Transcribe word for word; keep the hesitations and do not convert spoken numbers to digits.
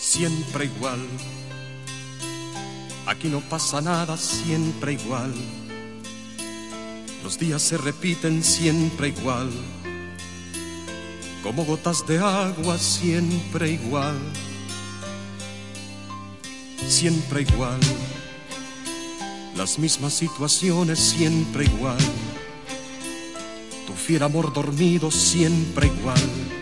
siempre igual. Aquí no pasa nada, siempre igual. Los días se repiten siempre igual, como gotas de agua, siempre igual. Siempre igual, las mismas situaciones, siempre igual. Tu fiel amor dormido, siempre igual.